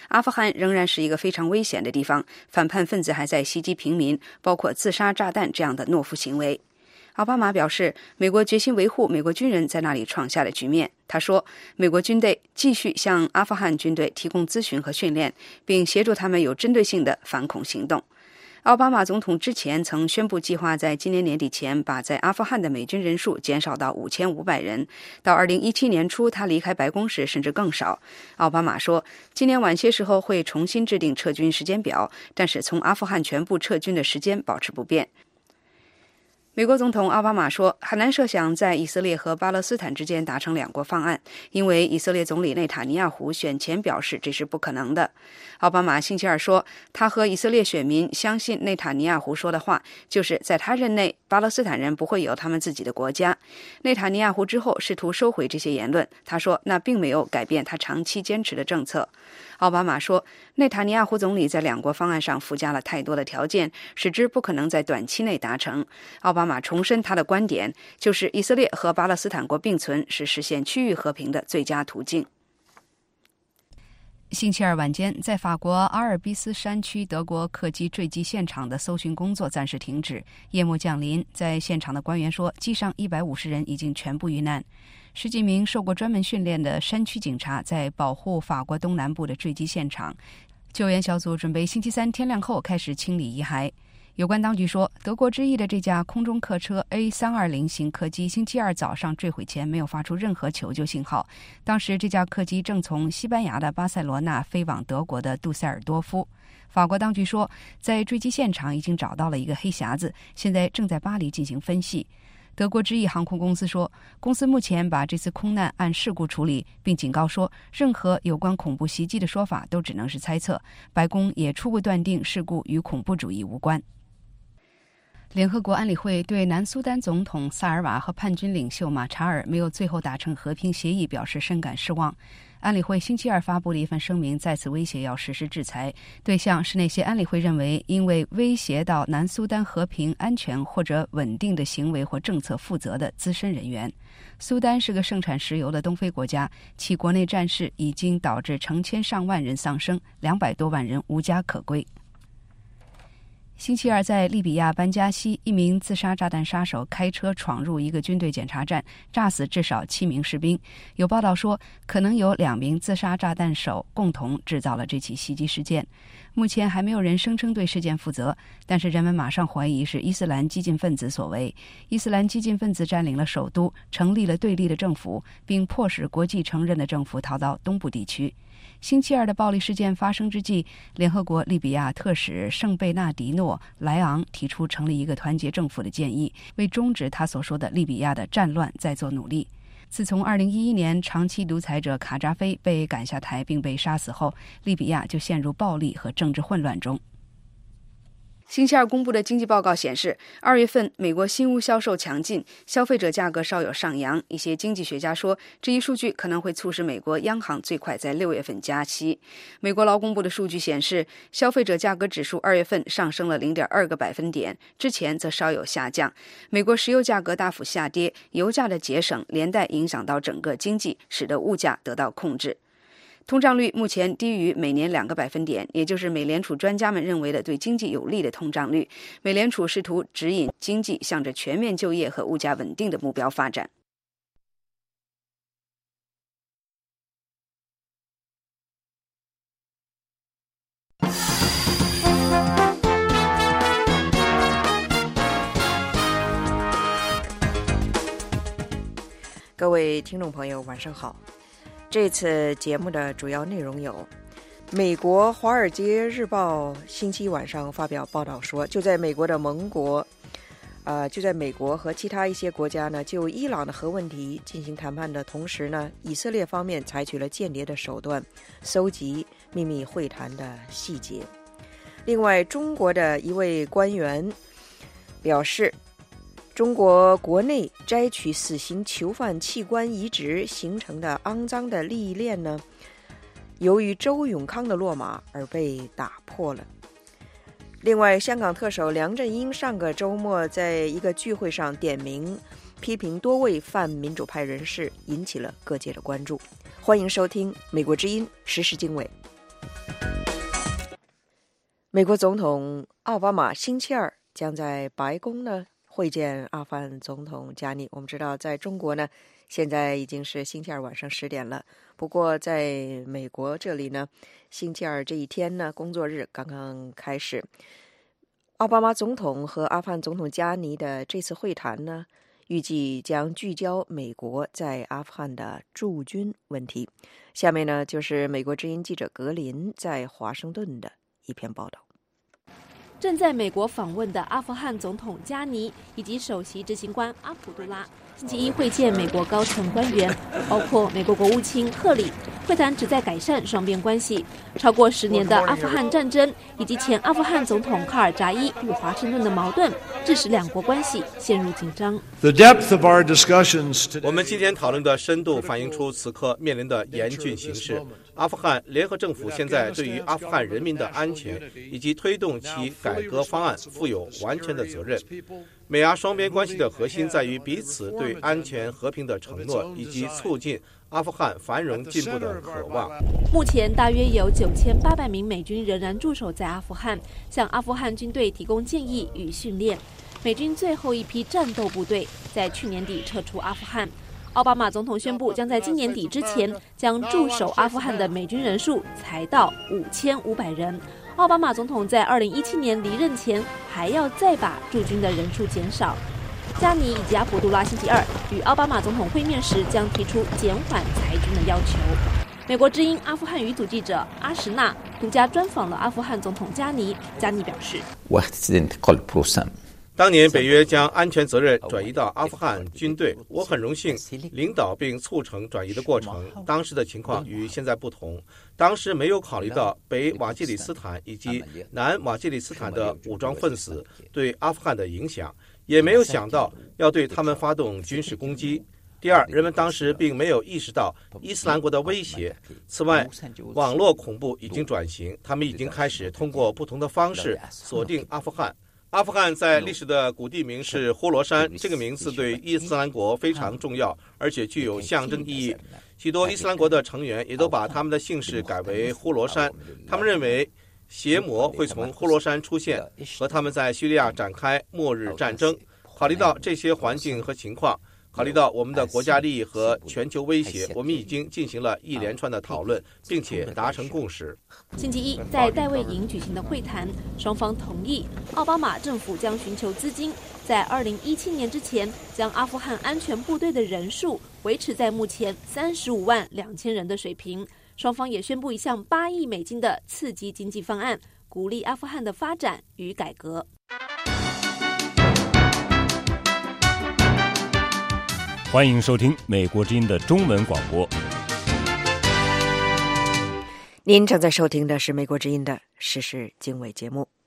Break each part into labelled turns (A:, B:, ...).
A: 阿富汗仍然是一个非常危险的地方，反叛分子还在袭击平民，包括自杀炸弹这样的懦夫行为。奥巴马表示，美国决心维护美国军人在那里创下的局面。他说，美国军队继续向阿富汗军队提供咨询和训练，并协助他们有针对性的反恐行动。奥巴马总统之前曾宣布计划在今年年底前把在阿富汗的美军人数减少到5500人，到2017年初他离开白宫时甚至更少。奥巴马说，今年晚些时候会重新制定撤军时间表，但是从阿富汗全部撤军的时间保持不变。美国总统奥巴马说，很难设想在以色列和巴勒斯坦之间达成两国方案，因为以色列总理内塔尼亚胡选前表示这是不可能的。奥巴马星期二说，他和以色列选民相信内塔尼亚胡说的话，就是在他任内，巴勒斯坦人不会有他们自己的国家。内塔尼亚胡之后试图收回这些言论，他说那并没有改变他长期坚持的政策。奥巴马说，内塔尼亚胡总理在两国方案上附加了太多的条件，使之不可能在短期内达成。奥巴马重申他的观点，就是以色列和巴勒斯坦国并存是实现区域和平的最佳途径。星期二晚间，在法国阿尔卑斯山区德国客机坠机现场的搜寻工作暂时停止。夜幕降临，在现场的官员说，机上150人已经全部遇难。10几名受过专门训练的山区警察在保护法国东南部的坠机现场。救援小组准备星期三天亮后开始清理遗骸。有关当局说，德国之翼的这架空中客车 A320 型客机星期二早上坠毁前没有发出任何求救信号。当时这架客机正从西班牙的巴塞罗那飞往德国的杜塞尔多夫。法国当局说，在坠机现场已经找到了一个黑匣子，现在正在巴黎进行分析。德国之翼航空公司说，公司目前把这次空难按事故处理，并警告说，任何有关恐怖袭击的说法都只能是猜测。白宫也初步断定事故与恐怖主义无关。联合国安理会对南苏丹总统萨尔瓦和叛军领袖马查尔没有最后达成和平协议表示深感失望。安理会星期二发布了一份声明，再次威胁要实施制裁，对象是那些安理会认为因为威胁到南苏丹和平、安全或者稳定的行为或政策负责的资深人员。苏丹是个盛产石油的东非国家，其国内战事已经导致成千上万人丧生，200多万人无家可归。星期二，在利比亚班加西，一名自杀炸弹杀手开车闯入一个军队检查站，炸死至少7名士兵。有报道说，可能有2名自杀炸弹手共同制造了这起袭击事件。目前还没有人声称对事件负责，但是人们马上怀疑是伊斯兰激进分子所为。伊斯兰激进分子占领了首都，成立了对立的政府，并迫使国际承认的政府逃到东部地区。星期二的暴力事件发生之际，联合国利比亚特使圣贝纳迪诺·莱昂提出成立一个团结政府的建议，为终止他所说的利比亚的战乱再做努力。自从2011年长期独裁者卡扎菲被赶下台并被杀死后，利比亚就陷入暴力和政治混乱中。星期二公布的经济报告显示，2月份美国新屋销售强劲，消费者价格稍有上扬。一些经济学家说，这一数据可能会促使美国央行最快在6月份加息。美国劳工部的数据显示，消费者价格指数2月份上升了0.2个百分点，之前则稍有下降。美国石油价格大幅下跌，油价的节省连带影响到整个经济，使得物价得到控制。通胀率目前低于每年2个百分点，也就是美联储专家们认为的对经济有利的通胀率。美联储试图指引经济向着全面就业和物价稳定的目标发展。
B: 各位听众朋友，晚上好。这次节目的主要内容有：美国《华尔街日报》星期晚上发表报道说，就在美国和其他一些国家呢，就伊朗的核问题进行谈判的同时呢，以色列方面采取了间谍的手段，搜集秘密会谈的细节。另外，中国的一位官员表示，中国国内摘取死刑囚犯器官移植形成的肮脏的利益链呢，由于周永康的落马而被打破了。另外，香港特首梁振英上个周末在一个聚会上点名批评多位泛民主派人士，引起了各界的关注。欢迎收听美国之音时事经纬。 美国总统奥巴马星期二将在白宫呢会见阿富汗总统加尼。我们知道，在中国呢，现在已经是星期二晚上10点了。不过，在美国这里呢，星期二这一天呢，工作日刚刚开始。奥巴马总统和阿富汗总统加尼的这次会谈呢，预计将聚焦美国在阿富汗的驻军问题。下面呢，就是美国之音记者格林在华盛顿的一篇报道。
C: 正在美国访问的阿富汗总统加尼以及首席执行官阿卜杜拉星期一会见美国高层官员，包括美国国务卿赫里。会谈旨在改善双边关系。超过10年的阿富汗战争以及前阿富汗总统卡尔扎伊与华盛顿的矛盾，致使两国关系陷入紧张。
D: 我们今天讨论的深度反映出此刻面临的严峻形势。阿富汗联合政府现在对于阿富汗人民的安全以及推动其改革方案负有完全的责任。美阿双边关系的核心在于彼此对安全和平的承诺，以及促进阿富汗繁荣进步的渴望。
C: 目前大约有9800名美军仍然驻守在阿富汗，向阿富汗军队提供建议与训练。美军最后一批战斗部队在去年底撤出阿富汗。奥巴马总统宣布，将在今年底之前将驻守阿富汗的美军人数裁到5500人。奥巴马总统在2017年离任前，还要再把驻军的人数减少。加尼以及阿卜杜拉星期二与奥巴马总统会面时，将提出减缓裁军的要求。美国之音阿富汗语组记者阿什纳独家专访了阿富汗总统加尼。加尼表示，
D: 当年北约将安全责任转移到阿富汗军队，我很荣幸领导并促成转移的过程。当时的情况与现在不同，当时没有考虑到北瓦基里斯坦以及南瓦基里斯坦的武装分子对阿富汗的影响，也没有想到要对他们发动军事攻击。第二，人们当时并没有意识到伊斯兰国的威胁。此外，网络恐怖已经转型，他们已经开始通过不同的方式锁定阿富汗。阿富汗在历史的古地名是呼罗珊，这个名字对伊斯兰国非常重要，而且具有象征意义。许多伊斯兰国的成员也都把他们的姓氏改为呼罗珊，他们认为邪魔会从呼罗珊出现，和他们在叙利亚展开末日战争。考虑到这些环境和情况，考虑到我们的国家利益和全球威胁，我们已经进行了一连串的讨论，并且达成共识。
C: 星期一在戴维营举行的会谈，双方同意奥巴马政府将寻求资金，在2017年之前将阿富汗安全部队的人数维持在目前35万2000人的水平。双方也宣布一项8亿美金的刺激经济方案，鼓励阿富汗的发展与改革。
E: 欢迎收听美国之音的中文广播。
B: 您正在收听的是美国之音的时事经纬节目。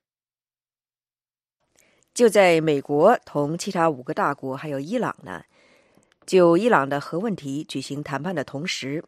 B: 就在美国同其他5个大国还有伊朗呢，就伊朗的核问题举行谈判的同时，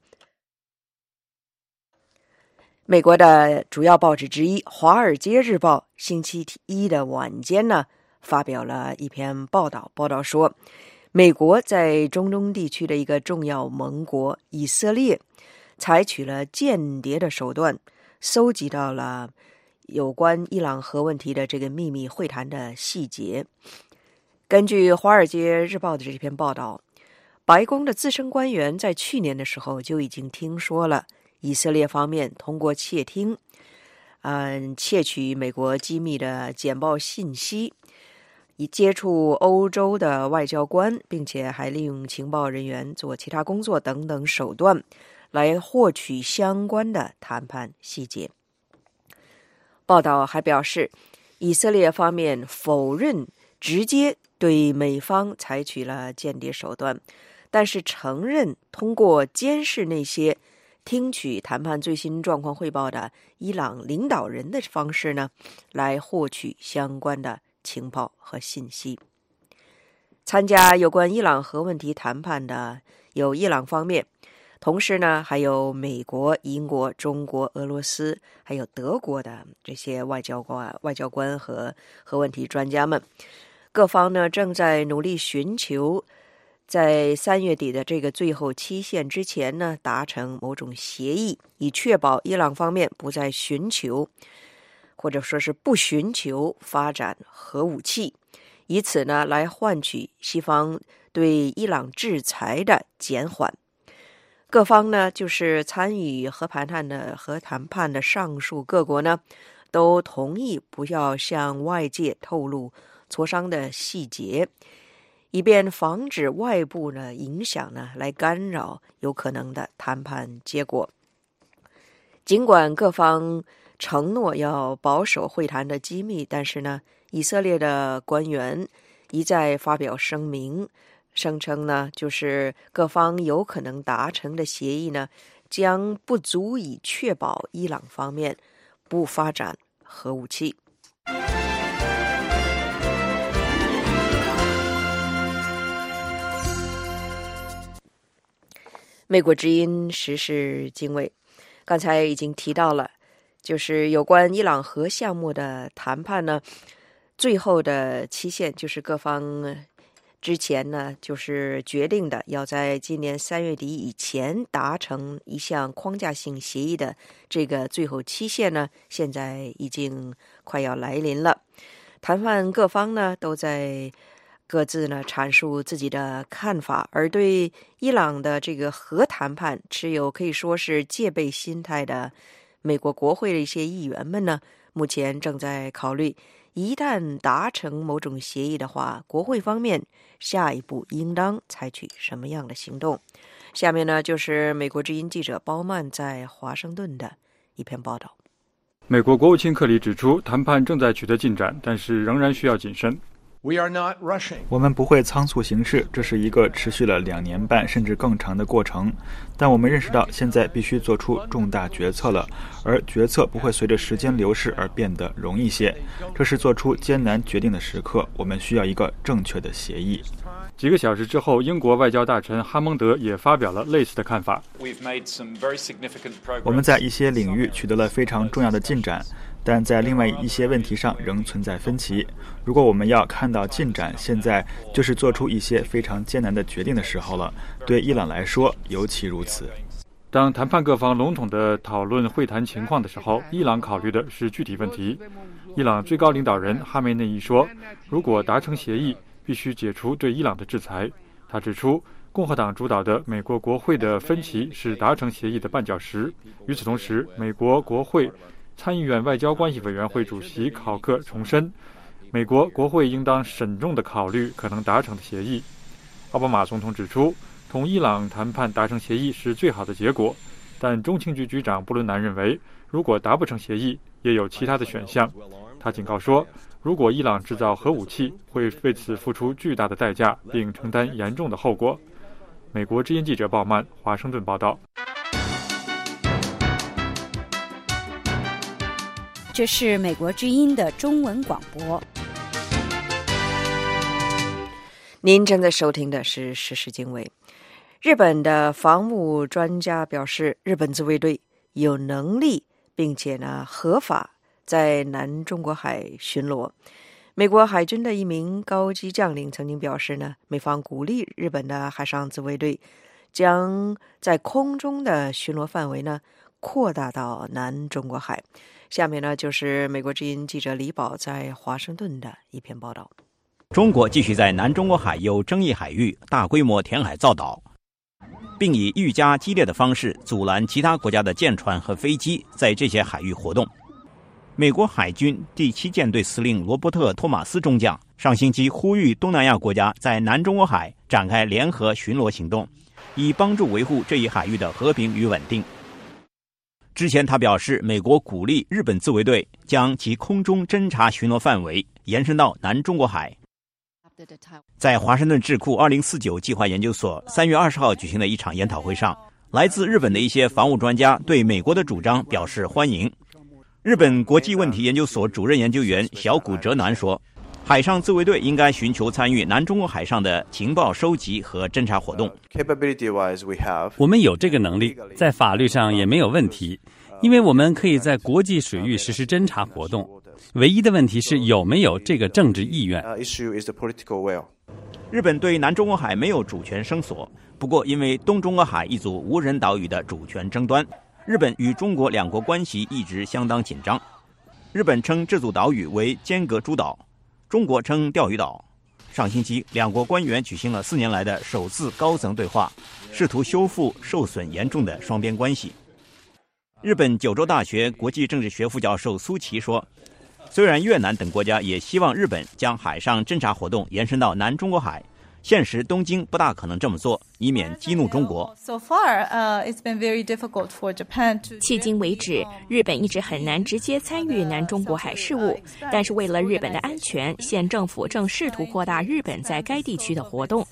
B: 美国的主要报纸之一《华尔街日报》星期一的晚间呢，发表了一篇报道，报道说，美国在中东地区的一个重要盟国以色列采取了间谍的手段，搜集到了有关伊朗核问题的这个秘密会谈的细节。根据《华尔街日报》的这篇报道，白宫的资深官员在去年的时候就已经听说了以色列方面通过窃听，窃取美国机密的简报信息，以接触欧洲的外交官，并且还利用情报人员做其他工作等等手段，来获取相关的谈判细节。报道还表示，以色列方面否认直接对美方采取了间谍手段，但是承认通过监视那些听取谈判最新状况汇报的伊朗领导人的方式呢，来获取相关的情报和信息。参加有关伊朗核问题谈判的有伊朗方面，同时呢还有美国、英国、中国、俄罗斯还有德国的这些外交官和核问题专家们。各方呢正在努力寻求在3月底的这个最后期限之前呢达成某种协议，以确保伊朗方面不再寻求或者说是不寻求发展核武器，以此呢来换取西方对伊朗制裁的减缓。各方呢就是参与核谈判的上述各国呢，都同意不要向外界透露磋商的细节，以便防止外部呢影响呢来干扰有可能的谈判结果。尽管各方承诺要保守会谈的机密，但是呢，以色列的官员一再发表声明，声称呢，就是各方有可能达成的协议呢，将不足以确保伊朗方面不发展核武器。美国之音时事经纬，刚才已经提到了，就是有关伊朗核项目的谈判呢，最后的期限就是各方之前呢就是决定的要在今年3月底以前达成一项框架性协议的这个最后期限呢，现在已经快要来临了。谈判各方呢都在各自呢阐述自己的看法，而对伊朗的这个核谈判持有可以说是戒备心态的美国国会的一些议员们呢，目前正在考虑，一旦达成某种协议的话，国会方面下一步应当采取什么样的行动。下面呢就是美国之音记者包曼在华盛顿的一篇报道。
F: 美国国务卿克里指出，谈判正在取得进展，但是仍然需要谨慎。
G: 我们不会仓促行事，这是一个持续了2年半甚至更长的过程。但我们认识到，现在必须做出重大决策了，而决策不会随着时间流逝而变得容易些。这是做出艰难决定的时刻，我们需要一个正确的协议。
F: 几个小时之后，英国外交大臣哈蒙德也发表了类似的看法。
G: 我们在一些领域取得了非常重要的进展，但在另外一些问题上仍存在分歧。如果我们要看到进展，现在就是做出一些非常艰难的决定的时候了，对伊朗来说尤其如此。
F: 当谈判各方笼统地讨论会谈情况的时候，伊朗考虑的是具体问题。伊朗最高领导人哈梅内伊说，如果达成协议，必须解除对伊朗的制裁。他指出，共和党主导的美国国会的分歧是达成协议的绊脚石。与此同时，美国国会参议院外交关系委员会主席考克重申，美国国会应当慎重地考虑可能达成的协议。奥巴马总统指出，同伊朗谈判达成协议是最好的结果，但中情局局长布伦南认为，如果达不成协议，也有其他的选项。他警告说，如果伊朗制造核武器，会为此付出巨大的代价，并承担严重的后果。美国之音记者鲍曼，华盛顿报道。
A: 这是美国之音的中文广播。
B: 您正在收听的是时事经纬。日本的防务专家表示，日本自卫队有能力并且呢合法在南中国海巡逻。美国海军的一名高级将领曾经表示呢，美方鼓励日本的海上自卫队将在空中的巡逻范围呢扩大到南中国海。下面呢就是美国之音记者李宝在华盛顿的一篇报道。
H: 中国继续在南中国海有争议海域大规模填海造岛，并以愈加激烈的方式阻拦其他国家的舰船和飞机在这些海域活动。美国海军第7舰队司令罗伯特·托马斯中将上星期呼吁东南亚国家在南中国海展开联合巡逻行动，以帮助维护这一海域的和平与稳定。之前他表示，美国鼓励日本自卫队将其空中侦察巡逻范围延伸到南中国海。在华盛顿智库2049计划研究所3月20号举行的一场研讨会上，来自日本的一些防务专家对美国的主张表示欢迎。日本国际问题研究所主任研究员小谷哲男说，海上自卫队应该寻求参与南中国海上的情报收集和侦察活动。
I: 我们有这个能力，在法律上也没有问题，因为我们可以在国际水域实施侦察活动。唯一的问题是有没有这个政治意愿。
H: 日本对南中国海没有主权声索，不过因为东中国海一组无人岛屿的主权争端，日本与中国两国关系一直相当紧张。 日本称这组岛屿为尖阁诸岛，中国称钓鱼岛。上星期，两国官员举行了4年来的首次高层对话，试图修复受损严重的双边关系。日本九州大学国际政治学副教授苏琪说，虽然越南等国家也希望日本将海上侦察活动延伸到南中国海，现实东京不大可能这么做，以免激怒中国。
J: 迄今为止，日本一直很难直接参与南中国海事务，但是为了日本的安全，现政府正试图扩大日本在该地区的活动。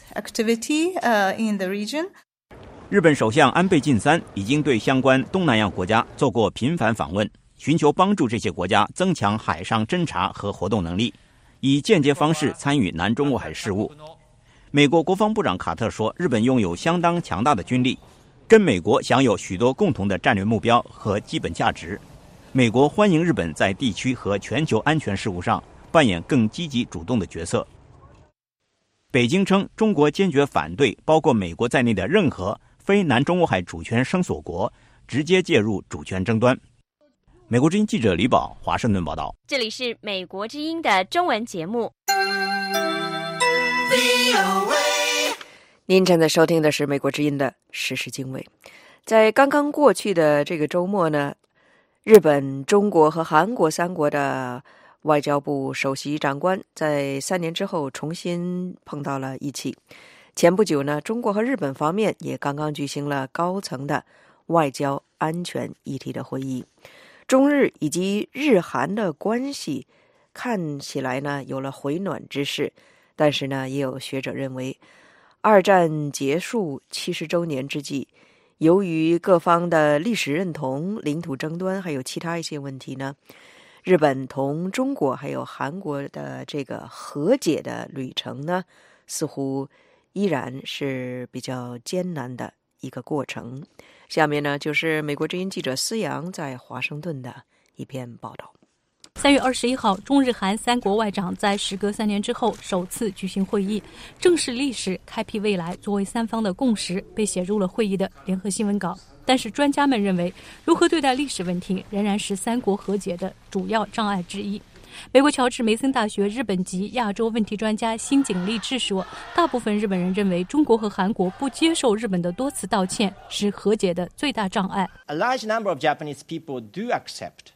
H: 日本首相安倍晋三已经对相关东南亚国家做过频繁访问，寻求帮助这些国家增强海上侦察和活动能力，以间接方式参与南中国海事务。美国国防部长卡特说，日本拥有相当强大的军力，跟美国享有许多共同的战略目标和基本价值。美国欢迎日本在地区和全球安全事务上扮演更积极主动的角色。北京称，中国坚决反对包括美国在内的任何非南中国海主权声索国直接介入主权争端。美国之音记者李宝华盛顿报道。
K: 这里是美国之音的中文节目。
B: 您正在收听的是美国之音的时事经纬。在刚刚过去的这个周末呢，日本、中国和韩国3国的外交部首席长官在3年之后重新碰到了一起。前不久呢，中国和日本方面也刚刚举行了高层的外交安全议题的会议。中日以及日韩的关系看起来呢有了回暖之势，但是呢，也有学者认为，二战结束70周年之际，由于各方的历史认同、领土争端还有其他一些问题呢，日本同中国还有韩国的这个和解的旅程呢，似乎依然是比较艰难的一个过程。下面呢，就是美国之音记者思阳在华盛顿的一篇报道。
L: 3月21号，中日韩3国外长在时隔3年之后首次举行会议，正视历史，开辟未来作为3方的共识被写入了会议的联合新闻稿。但是专家们认为，如何对待历史问题仍然是3国和解的主要障碍之一。美国乔治梅森大学日本籍亚洲问题专家新井立志说，大部分日本人认为中国和韩国不接受日本的多次道歉是和解的最大障碍。
M: A large number of Japanese people do accept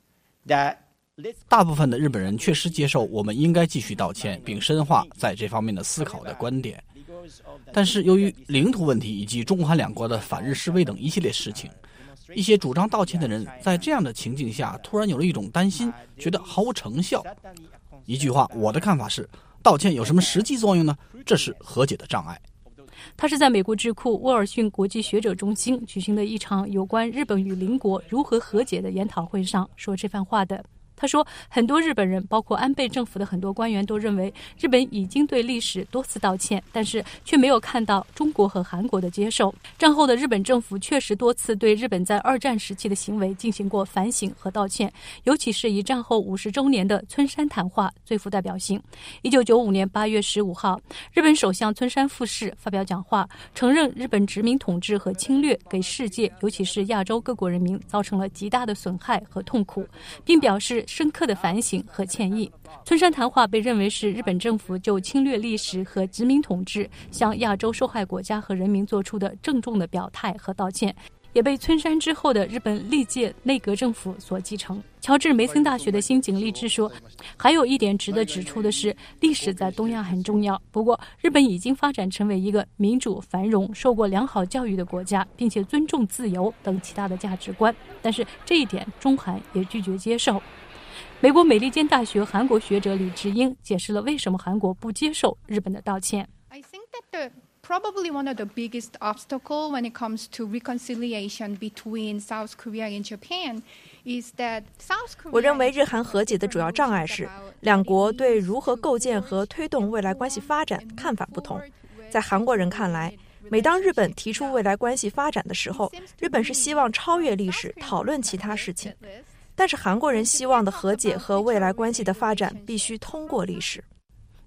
M: that
N: 大部分的日本人确实接受我们应该继续道歉，并深化在这方面的思考的观点。但是由于领土问题以及中韩2国的反日示威等一系列事情，一些主张道歉的人在这样的情境下突然有了一种担心，觉得毫无成效。一句话，我的看法是，道歉有什么实际作用呢？这是和解的障碍。
L: 他是在美国智库沃尔逊国际学者中心举行的一场有关日本与邻国如何和解的研讨会上说这番话的。他说，很多日本人，包括安倍政府的很多官员都认为日本已经对历史多次道歉，但是却没有看到中国和韩国的接受。战后的日本政府确实多次对日本在二战时期的行为进行过反省和道歉，尤其是以战后50周年的村山谈话最富代表性。1995年8月15号，日本首相村山富市发表讲话，承认日本殖民统治和侵略给世界，尤其是亚洲各国人民造成了极大的损害和痛苦，并表示深刻的反省和歉意。村山谈话被认为是日本政府就侵略历史和殖民统治向亚洲受害国家和人民做出的郑重的表态和道歉，也被村山之后的日本历届内阁政府所继承。乔治梅森大学的新井立志说，还有一点值得指出的是，历史在东亚很重要，不过日本已经发展成为一个民主、繁荣、受过良好教育的国家，并且尊重自由等其他的价值观，但是这一点中韩也拒绝接受。美国美利坚大学韩国学者李智英解释了为什么韩国不接受日本的道歉。
O: I think that probably one of the biggest obstacle when it comes to reconciliation between South Korea and Japan is that South Korea
P: 我认为日韩和解的主要障碍是两国对如何构建和推动未来关系发展看法不同。在韩国人看来，每当日本提出未来关系发展的时候，日本是希望超越历史，讨论其他事情。但是韩国人希望的和解和未来关系的发展必须通过历史。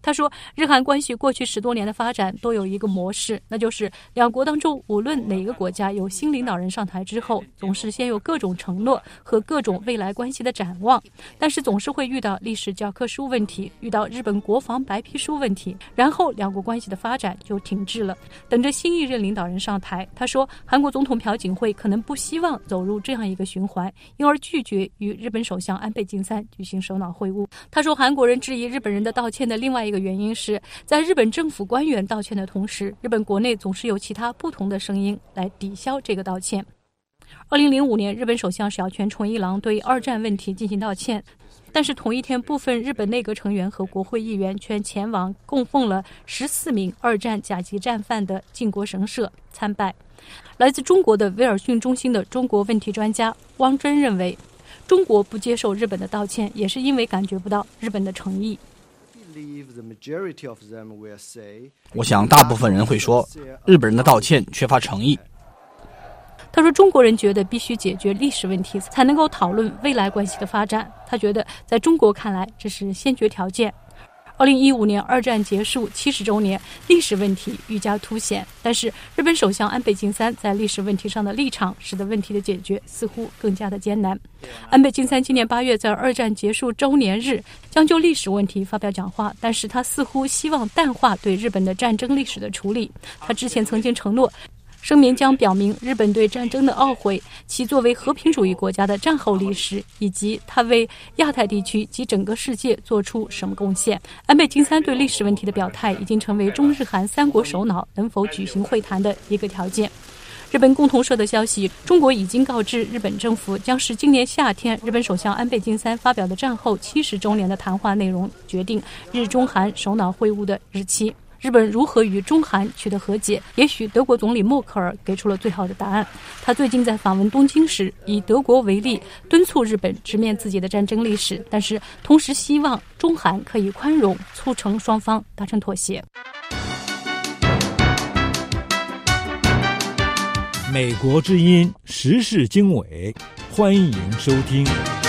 L: 他说，日韩关系过去10多年的发展都有一个模式，那就是两国当中无论哪个国家有新领导人上台之后，总是先有各种承诺和各种未来关系的展望，但是总是会遇到历史教科书问题，遇到日本国防白皮书问题，然后两国关系的发展就停滞了，等着新一任领导人上台。他说，韩国总统朴槿惠可能不希望走入这样一个循环，因而拒绝与日本首相安倍晋三举行首脑会晤。他说，韩国人质疑日本人的道歉的另外一个原因是，在日本政府官员道歉的同时，日本国内总是有其他不同的声音来抵消这个道歉。2005年，日本首相小泉纯一郎对二战问题进行道歉，但是同一天，部分日本内阁成员和国会议员却前往供奉了14名二战甲级战犯的靖国神社参拜。来自中国的威尔逊中心的中国问题专家汪真认为，中国不接受日本的道歉，也是因为感觉不到日本的诚意。
N: 我想大部分人会说，日本人的道歉缺乏诚意。
L: 他说，中国人觉得必须解决历史问题才能够讨论未来关系的发展，他觉得在中国看来这是先决条件。2015年二战结束70周年，历史问题愈加凸显，但是日本首相安倍晋三在历史问题上的立场使得问题的解决似乎更加的艰难。安倍晋三今年8月在二战结束周年日将就历史问题发表讲话，但是他似乎希望淡化对日本的战争历史的处理。他之前曾经承诺，声明将表明日本对战争的懊悔，其作为和平主义国家的战后历史，以及他为亚太地区及整个世界做出什么贡献。安倍晋三对历史问题的表态已经成为中日韩3国首脑能否举行会谈的一个条件。日本共同社的消息，中国已经告知日本政府，将是今年夏天日本首相安倍晋三发表的战后70周年的谈话内容决定日中韩首脑会晤的日期。日本如何与中韩取得和解，也许德国总理默克尔给出了最好的答案。他最近在访问东京时，以德国为例，敦促日本直面自己的战争历史，但是同时希望中韩可以宽容，促成双方达成妥协。
Q: 美国之音时事经纬，欢迎收听。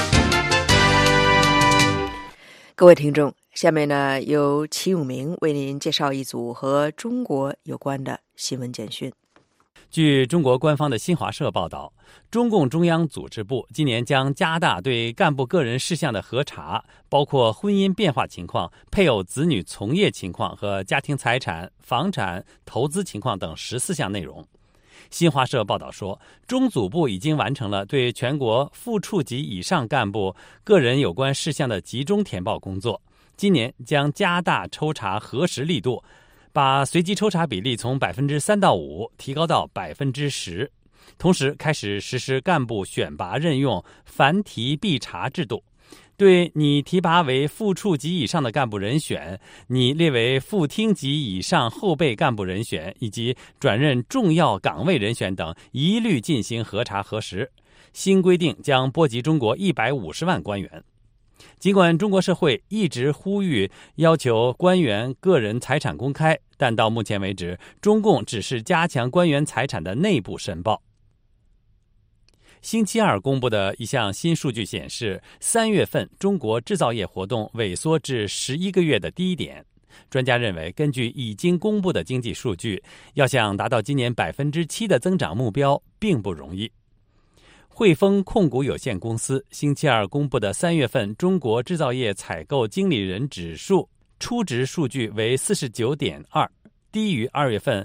B: 各位听众，下面呢由齐永明为您介绍一组和中国有关的新闻简讯。
I: 据中国官方的新华社报道，中共中央组织部今年将加大对干部个人事项的核查，包括婚姻变化情况、配偶子女从业情况和家庭财产、房产、投资情况等14项内容。新华社报道说，中组部已经完成了对全国副处级以上干部个人有关事项的集中填报工作，今年将加大抽查核实力度，把随机抽查比例从3%到5%提高到10%，同时开始实施干部选拔任用繁提必查制度。对拟提拔为副处级以上的干部人选，拟列为副厅级以上后备干部人选以及转任重要岗位人选等，一律进行核查核实。新规定将波及中国150万官员。尽管中国社会一直呼吁要求官员个人财产公开，但到目前为止，中共只是加强官员财产的内部申报。星期二公布的一项新数据显示，3月份中国制造业活动萎缩至11个月的低点。专家认为，根据已经公布的经济数据，要想达到今年7%的增长目标并不容易。汇丰控股有限公司星期二公布的3月份中国制造业采购经理人指数初值数据为 49.2， 低于2月份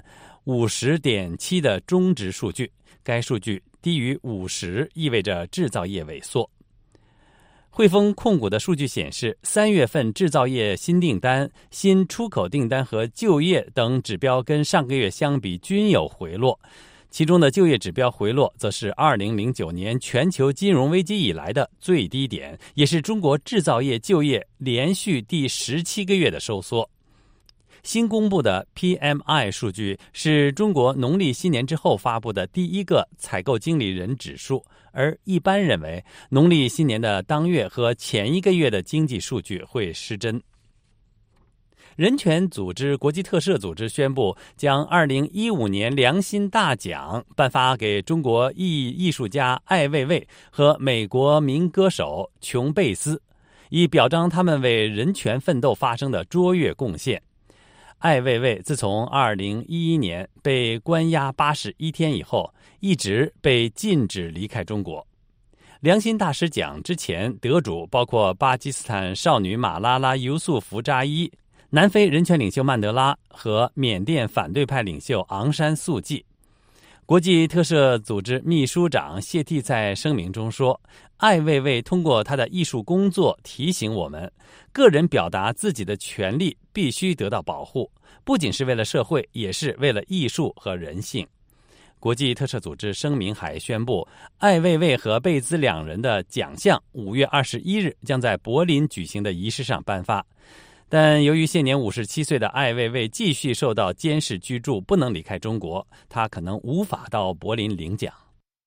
I: 50.7 的中值数据。该数据低于50意味着制造业萎缩。汇丰控股的数据显示，3月份制造业新订单、新出口订单和就业等指标跟上个月相比均有回落，其中的就业指标回落则是2009年全球金融危机以来的最低点，也是中国制造业就业连续第17个月的收缩。新公布的 PMI 数据是中国农历新年之后发布的第一个采购经理人指数，而一般认为农历新年的当月和前一个月的经济数据会失真。人权组织国际特赦组织宣布，将2015年良心大奖颁发给中国艺术家艾未未和美国民歌手琼贝斯。 以表彰他们为人权奋斗发生的卓越贡献。艾未未自从2011年被关押81天以后，一直被禁止离开中国。良心大师奖之前得主包括巴基斯坦少女马拉拉·尤素福扎伊、南非人权领袖曼德拉和缅甸反对派领袖昂山素季。国际特赦组织秘书长谢蒂在声明中说，艾未未通过他的艺术工作提醒我们，个人表达自己的权利必须得到保护，不仅是为了社会，也是为了艺术和人性。国际特赦组织声明还宣布，艾未未和贝兹两人的奖项5月21日将在柏林举行的仪式上颁发。但由于现年57岁的艾未未继续受到监视居住，不能离开中国，他可能无法到柏林领奖。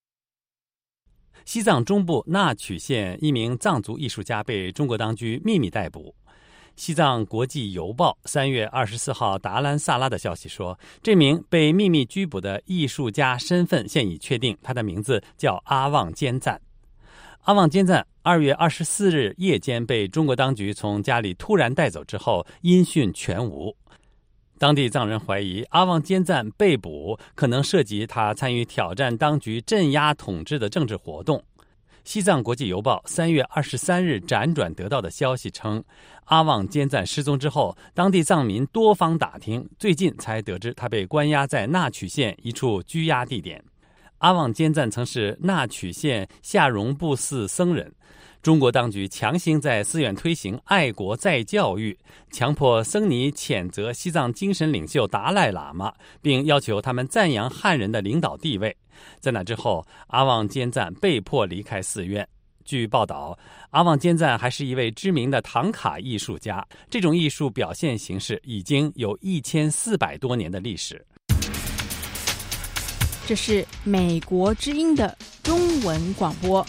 I: 西藏中部纳曲县一名藏族艺术家被中国当局秘密逮捕。西藏国际邮报3月24号达兰萨拉的消息说，这名被秘密拘捕的艺术家身份现已确定，他的名字叫阿旺坚赞。阿旺坚赞2月24日夜间被中国当局从家里突然带走之后，音讯全无。当地藏人怀疑阿旺坚赞被捕可能涉及他参与挑战当局镇压统治的政治活动。西藏国际邮报3月23日辗转得到的消息称，阿旺坚赞失踪之后，当地藏民多方打听，最近才得知他被关押在纳曲县一处拘押地点。阿旺坚赞曾是纳曲县夏荣布寺僧人，中国当局强行在寺院推行爱国再教育，强迫僧尼谴责西藏精神领袖达赖喇嘛，并要求他们赞扬汉人的领导地位。在那之后，阿旺坚赞被迫离开寺院。据报道，阿旺坚赞还是一位知名的唐卡艺术家，这种艺术表现形式已经有1400多年的历史。
R: 这是美国之音的中文广播。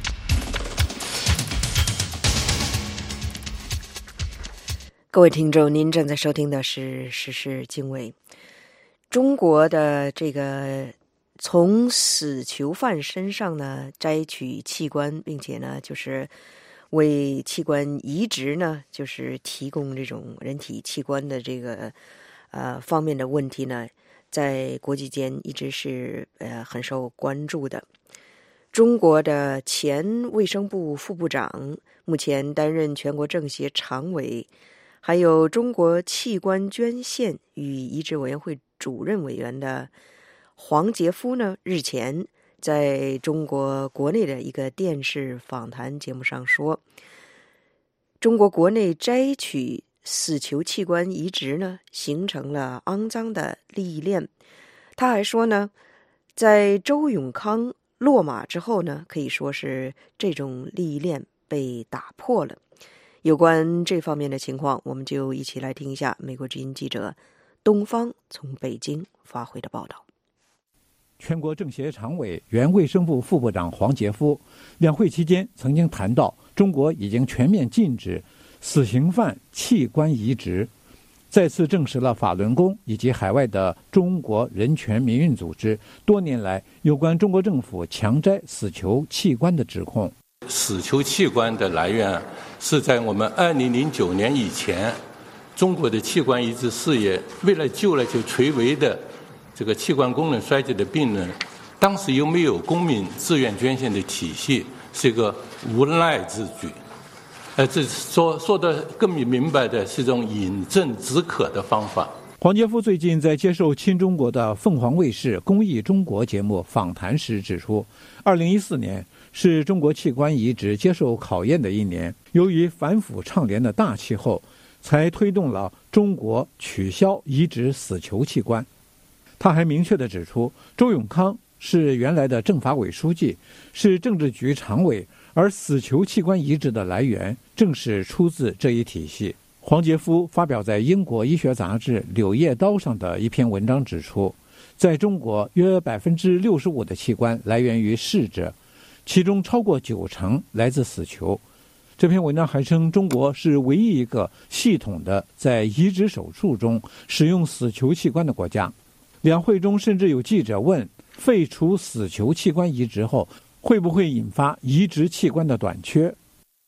B: 各位听众，您正在收听的是时事经纬。中国的这个从死囚犯身上呢摘取器官，并且呢就是为器官移植呢就是提供这种人体器官的这个方面的问题呢，在国际间一直是很受关注的。中国的前卫生部副部长，目前担任全国政协常委，还有中国器官捐献与移植委员会主任委员的黄杰夫呢，日前在中国国内的一个电视访谈节目上说，中国国内摘取死囚器官移植呢，形成了肮脏的利益链。他还说呢，在周永康落马之后呢，可以说是这种利益链被打破了。有关这方面的情况，我们就一起来听一下美国之音记者东方从北京发回的报道。
S: 全国政协常委、原卫生部副部长黄杰夫两会期间曾经谈到，中国已经全面禁止死刑犯器官移植，再次证实了法轮功以及海外的中国人权民运组织多年来有关中国政府强摘死囚器官的指控。
T: 死囚器官的来源是在我们2009年以前，中国的器官移植事业为了救了就垂危的这个器官功能衰竭的病人，当时又没有公民自愿捐献的体系，是一个无奈之举。这说的更明白的是一种饮鸩止渴的方法。
S: 黄杰夫最近在接受亲中国的凤凰卫视公益中国节目访谈时指出，2014年是中国器官移植接受考验的一年，由于反腐倡廉的大气候，才推动了中国取消移植死囚器官。他还明确地指出，周永康是原来的政法委书记，是政治局常委，而死囚器官移植的来源正是出自这一体系。黄杰夫发表在英国医学杂志《柳叶刀》上的一篇文章指出，在中国约65%的器官来源于逝者，其中超过90%来自死囚。这篇文章还称，中国是唯一一个系统的在移植手术中使用死囚器官的国家。两会中甚至有记者问，废除死囚器官移植后会不会引发移植器官的短缺？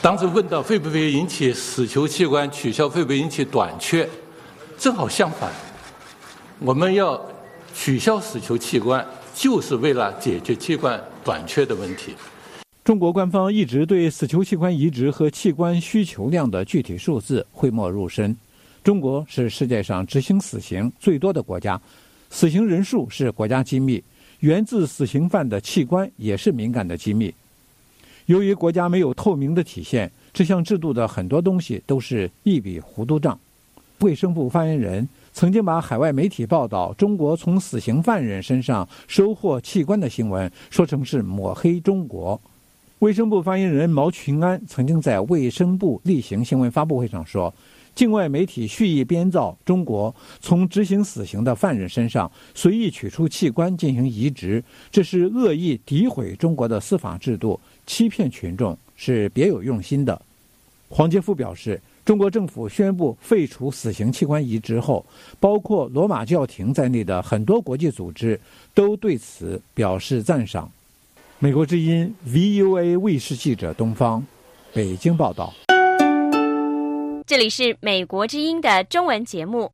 T: 当时问到会不会引起死囚器官取消，会不会引起短缺，正好相反，我们要取消死囚器官，就是为了解决器官短缺的问题。
S: 中国官方一直对死囚器官移植和器官需求量的具体数字讳莫如深。中国是世界上执行死刑最多的国家，死刑人数是国家机密，源自死刑犯的器官也是敏感的机密。由于国家没有透明的体现，这项制度的很多东西都是一笔糊涂账。卫生部发言人曾经把海外媒体报道中国从死刑犯人身上收获器官的新闻说成是抹黑中国。卫生部发言人毛群安曾经在卫生部例行新闻发布会上说，境外媒体蓄意编造中国从执行死刑的犯人身上随意取出器官进行移植，这是恶意诋毁中国的司法制度，欺骗群众，是别有用心的。黄杰夫表示，中国政府宣布废除死刑器官移植后，包括罗马教廷在内的很多国际组织都对此表示赞赏。美国之音 VOA 卫视记者东方，北京报道。
K: 这里是美国之音的中文节目。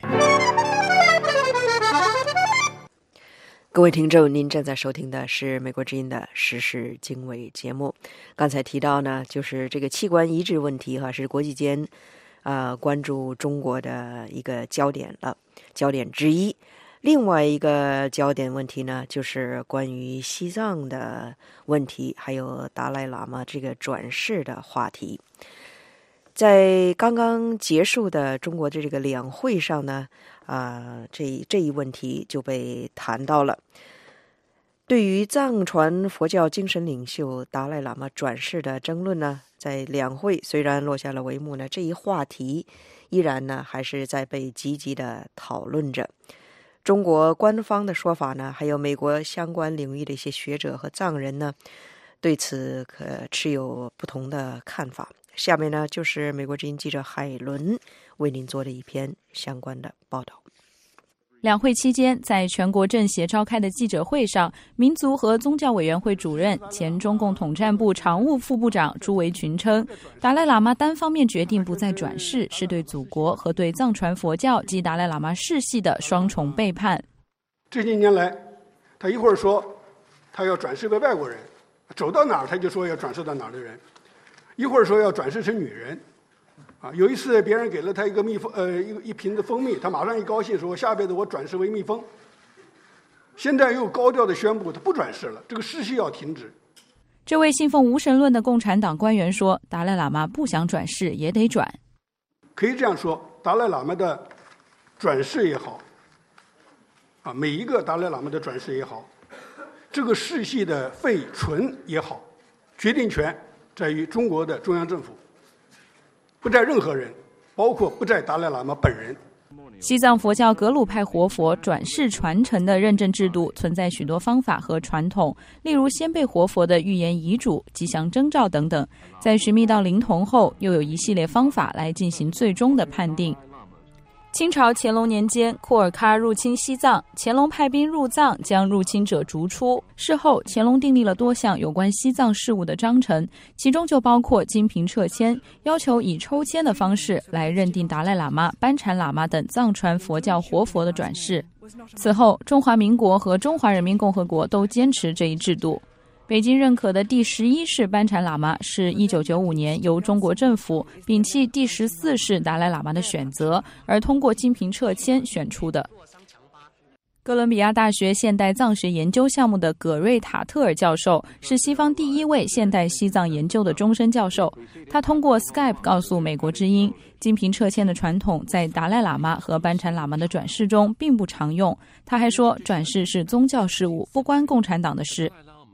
B: 各位听众，您正在收听的是美国之音的时事经纬节目。刚才提到呢，就是这个器官移植问题是国际间关注中国的一个焦点之一。另外一个焦点问题呢，就是关于西藏的问题，还有达赖喇嘛这个转世的话题。在刚刚结束的中国的这个两会上呢，这一问题就被谈到了。对于藏传佛教精神领袖达赖喇嘛转世的争论呢，在两会虽然落下了帷幕呢，这一话题依然呢还是在被积极的讨论着。中国官方的说法呢，还有美国相关领域的一些学者和藏人呢，对此可持有不同的看法。下面呢，就是美国之音记者海伦为您做的一篇相关的报道。
L: 两会期间，在全国政协召开的记者会上，民族和宗教委员会主任、前中共统战部常务副部长朱维群称，达赖喇嘛单方面决定不再转世，是对祖国和对藏传佛教及达赖喇嘛世系的双重背叛。
U: 这些年来，他一会儿说他要转世为外国人，走到哪儿他就说要转世到哪儿的人，一会儿说要转世成女人。有一次别人给了他一个蜜蜂，一瓶子蜂蜜，他马上一高兴说下辈子我转世为蜜蜂。现在又高调的宣布他不转世了，这个世系要停止。
L: 这位信奉无神论的共产党官员说，达赖喇嘛不想转世也得转。
U: 可以这样说，达赖喇嘛的转世也好，每一个达赖喇嘛的转世也好，这个世系的废存也好，决定权在于中国的中央政府，不在任何人，包括不在达赖喇嘛本人。
L: 西藏佛教格鲁派活佛转世传承的认证制度存在许多方法和传统，例如先辈活佛的预言遗嘱、吉祥征兆等等，在寻觅到灵童后，又有一系列方法来进行最终的判定。清朝乾隆年间，库尔喀入侵西藏，乾隆派兵入藏，将入侵者逐出。事后，乾隆订立了多项有关西藏事务的章程，其中就包括金瓶撤迁，要求以抽签的方式来认定达赖喇嘛、班禅喇嘛等藏传佛教活佛的转世。此后，中华民国和中华人民共和国都坚持这一制度。北京认可的第11世班禅喇嘛是1995年由中国政府摒弃第14世达赖喇嘛的选择，而通过金瓶撤迁选出的。哥伦比亚大学现代藏学研究项目的葛瑞塔特尔教授是西方第一位现代西藏研究的终身教授。他通过 Skype 告诉美国之音，金瓶撤迁的传统在达赖喇嘛和班禅喇嘛的转世中并不常用。他还说，转世是宗教事务，不关共产党的事。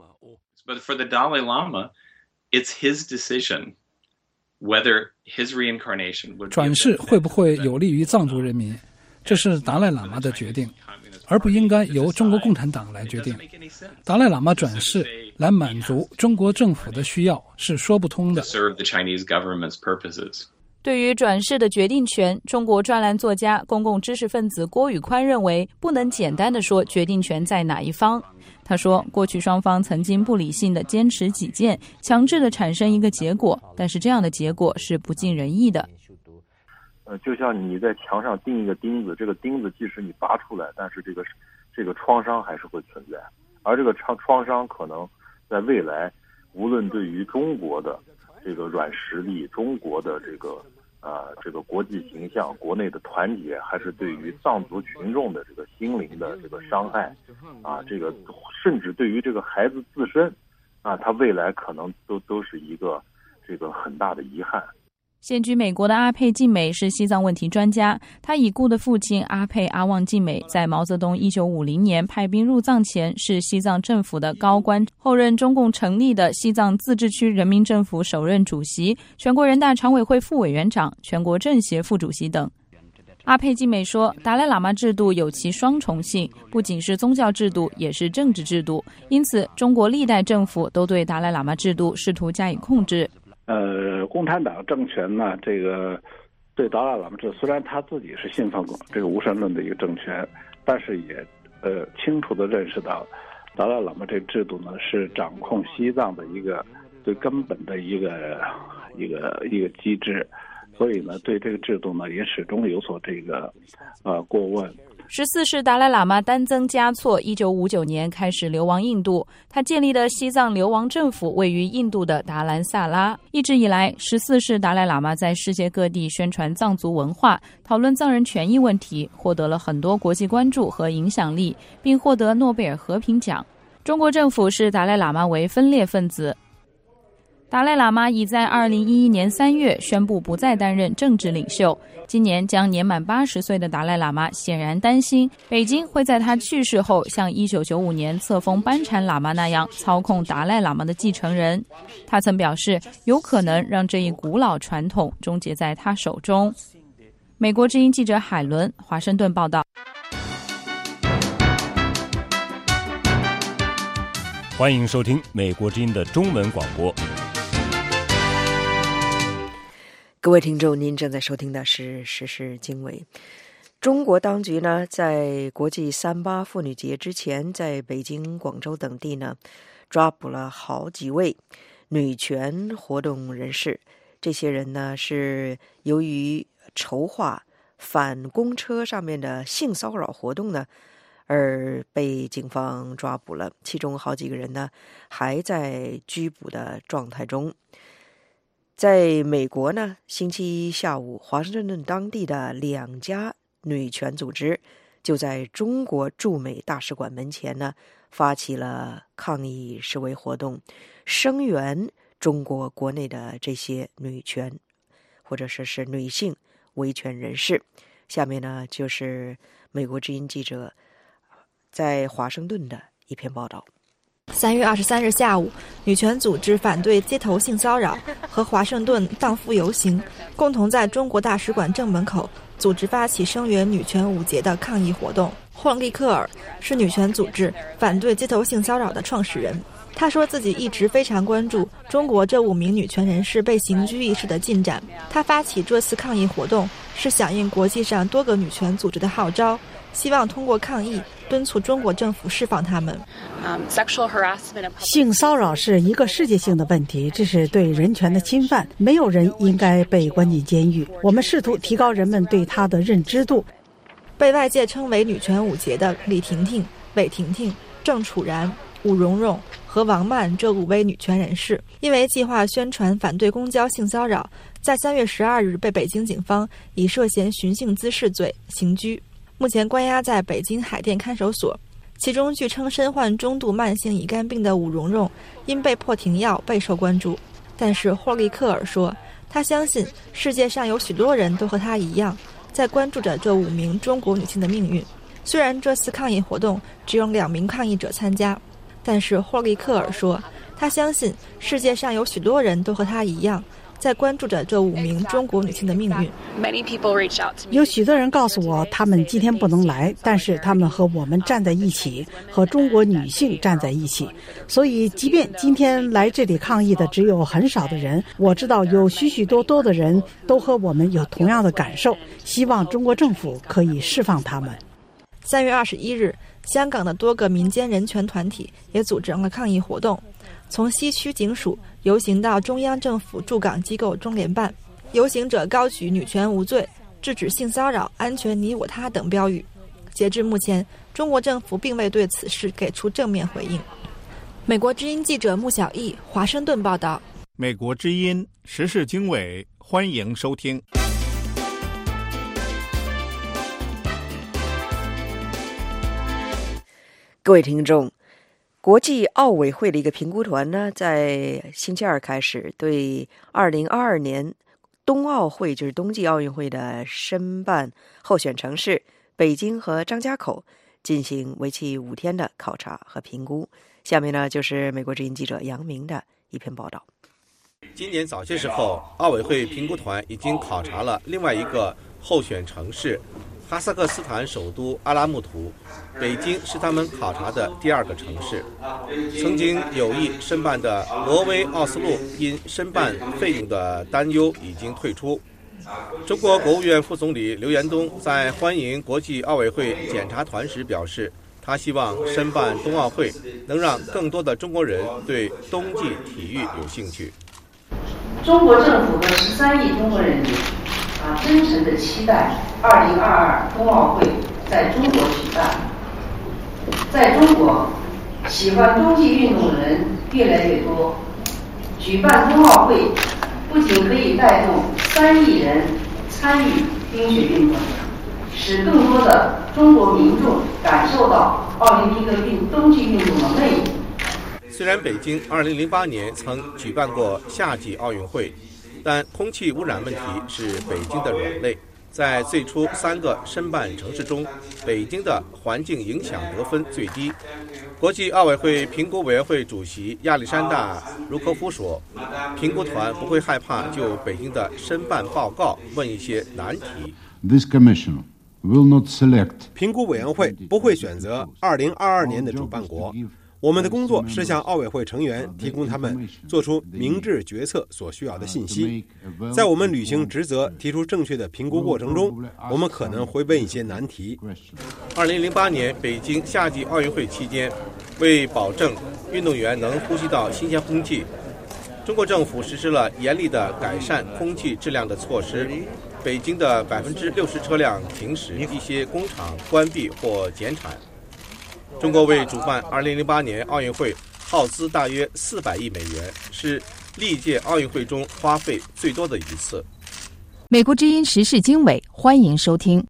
V: But for the Dalai Lama, it's his decision whether his reincarnation would
W: 转世会不会有利于藏族人民，这是达赖喇嘛的决定，而不应该由中国共产党来决定。达赖喇嘛转世来满足中国政府的需要是说不通的。
L: 对于转世的决定权，中国专栏作家、公共知识分子郭宇宽认为，不能简单地说决定权在哪一方。他说，过去双方曾经不理性地坚持己见，强制地产生一个结果，但是这样的结果是不尽人意的。
C: 就像你在墙上钉一个钉子，这个钉子即使你拔出来，但是这个创伤还是会存在，而这个创伤可能在未来，无论对于中国的这个软实力，中国的这个国际形象，国内的团结，还是对于藏族群众的这个心灵的这个伤害，这个甚至对于这个孩子自身，他未来可能都是一个这个很大的遗憾。
L: 现居美国的阿佩静美是西藏问题专家，他已故的父亲阿佩阿旺静美在毛泽东1950年派兵入藏前是西藏政府的高官，后任中共成立的西藏自治区人民政府首任主席、全国人大常委会副委员长、全国政协副主席等。阿佩静美说，达赖喇嘛制度有其双重性，不仅是宗教制度，也是政治制度，因此中国历代政府都对达赖喇嘛制度试图加以控制。
D: 共产党政权呢，这个对达赖喇嘛制，虽然他自己是信奉这个无神论的一个政权，但是也清楚地认识到，达赖喇嘛这个制度呢是掌控西藏的一个最根本的一个机制，所以呢，对这个制度呢也始终有所这个过问。
L: 14世达赖喇嘛丹增嘉措1959年开始流亡印度，他建立的西藏流亡政府位于印度的达兰萨拉。一直以来，14世达赖喇嘛在世界各地宣传藏族文化，讨论藏人权益问题，获得了很多国际关注和影响力，并获得诺贝尔和平奖。中国政府视达赖喇嘛为分裂分子。达赖喇嘛已在2011年3月宣布不再担任政治领袖。今年将年满80岁的达赖喇嘛显然担心，北京会在他去世后像1995年册封班禅喇嘛那样操控达赖喇嘛的继承人。他曾表示，有可能让这一古老传统终结在他手中。美国之音记者海伦，华盛顿报道。
Q: 欢迎收听美国之音的中文广播。
B: 各位听众，您正在收听的是时事经纬。中国当局呢，在国际3·8妇女节之前，在北京、广州等地呢，抓捕了好几位女权活动人士。这些人呢，是由于筹划反公车上面的性骚扰活动呢，而被警方抓捕了。其中好几个人呢，还在拘捕的状态中。在美国呢，星期一下午，华盛顿当地的2家女权组织就在中国驻美大使馆门前呢，发起了抗议示威活动，声援中国国内的这些女权或者说是女性维权人士。下面呢，就是美国之音记者在华盛顿的一篇报道。
P: 3月23日下午，女权组织反对街头性骚扰和华盛顿荡妇游行共同在中国大使馆正门口组织发起声援女权5节的抗议活动。霍利克尔是女权组织反对街头性骚扰的创始人。他说自己一直非常关注中国这5名女权人士被刑拘一事的进展。他发起这次抗议活动是响应国际上多个女权组织的号召，希望通过抗议敦促中国政府释放他们。
E: 性骚扰是一个世界性的问题，这是对人权的侵犯，没有人应该被关进监狱。我们试图提高人们对他的认知度。
P: 被外界称为女权5节的李婷婷、韦婷婷、郑楚然、武蓉蓉和王曼这5位女权人士，因为计划宣传反对公交性骚扰，在3月12日被北京警方以涉嫌寻衅滋事罪刑拘，目前关押在北京海淀看守所。其中据称身患中度慢性乙肝病的武蓉蓉因被迫停药备受关注，但是霍利克尔说，他相信世界上有许多人都和他一样在关注着这5名中国女性的命运。虽然这次抗议活动只有2名抗议者参加，但是霍利克尔说，他相信世界上有许多人都和他一样在关注着这5名中国女性的命运。
E: 有许多人告诉我，他们今天不能来，但是他们和我们站在一起，和中国女性站在一起。所以即便今天来这里抗议的只有很少的人，我知道有许许多多的人都和我们有同样的感受，希望中国政府可以释放他们。
P: 3月21日，香港的多个民间人权团体也组织了抗议活动，从西区警署游行到中央政府驻港机构中联办。游行者高举女权无罪、制止性骚扰、安全你我他等标语。截至目前，中国政府并未对此事给出正面回应。美国之音记者穆小艺，华盛顿报道。
A: 美国之音时事经纬，欢迎收听。
B: 各位听众，国际奥委会的一个评估团呢，在星期二开始对2022年冬奥会，就是冬季奥运会的申办候选城市北京和张家口进行为期5天的考察和评估。下面呢，就是美国之音记者杨明的一篇报道。
F: 今年早些时候，奥委会评估团已经考察了另外一个候选城市哈萨克斯坦首都阿拉木图，北京是他们考察的第2个城市。曾经有意申办的挪威奥斯陆因申办费用的担忧已经退出。中国国务院副总理刘延东在欢迎国际奥委会检查团时表示，他希望申办冬奥会能让更多的中国人对冬季体育有兴趣。
G: 中国政府和13亿中国人民真诚地期待2022冬奥会在中国举办。在中国，喜欢冬季运动的人越来越多，举办冬奥会不仅可以带动3亿人参与冰雪运动，使更多的中国民众感受到奥林匹克冬季运动的魅力。
F: 虽然北京2008年曾举办过夏季奥运会，但空气污染问题是北京的软肋。在最初3个申办城市中，北京的环境影响得分最低。国际奥委会评估委员会主席亚历山大·茹科夫说，评估团不会害怕就北京的申办报告问一些难题。
X: 评估委员会不会选择2022年的主办国。我们的工作是向奥委会成员提供他们做出明智决策所需要的信息。在我们履行职责、提出正确的评估过程中，我们可能会问一些难题。
F: 2008年北京夏季奥运会期间，为保证运动员能呼吸到新鲜空气，中国政府实施了严厉的改善空气质量的措施。北京的60%车辆停驶，一些工厂关闭或减产。中国为主办2008年奥运会耗资大约400亿美元，是历届奥运会中花费最多的一次。
R: 美国之音时事经纬，欢迎收听。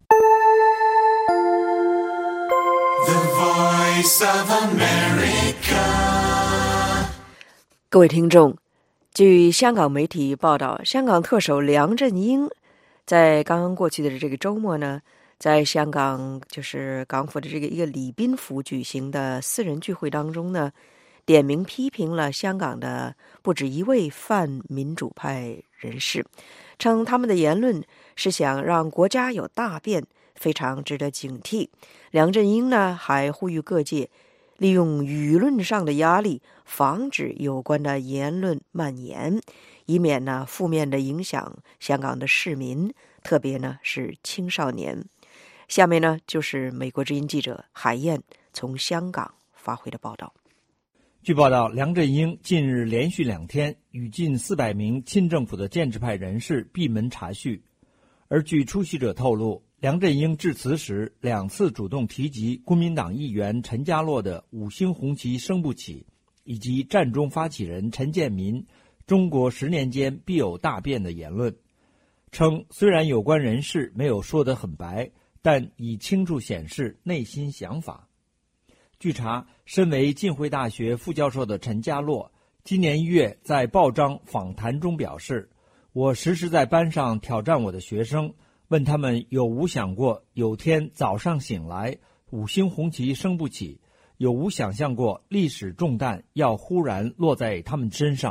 B: 各位听众，据香港媒体报道，香港特首梁振英在刚刚过去的这个周末呢，在香港就是港府的这个一个礼宾府举行的私人聚会当中呢，点名批评了香港的不止一位泛民主派人士，称他们的言论是想让国家有大变，非常值得警惕。梁振英呢还呼吁各界利用舆论上的压力，防止有关的言论蔓延，以免呢负面的影响香港的市民，特别呢是青少年。下面呢就是美国之音记者海燕从香港发回的报道。
Q: 据报道，梁振英近日连续2天与近400名亲政府的建制派人士闭门茶叙，而据出席者透露，梁振英致辞时2次主动提及公民党议员陈家洛的5星红旗升不起，以及战中发起人陈建民中国10年间必有大变的言论，称虽然有关人士没有说得很白，但已清楚显示内心想法。据查，身为浸会大学副教授的陈家洛今年1月在报章访谈中表示，我时时在班上挑战我的学生，问他们有无想过有天早上醒来5星红旗升不起，有无想象过历史重担要忽然落在他们身上。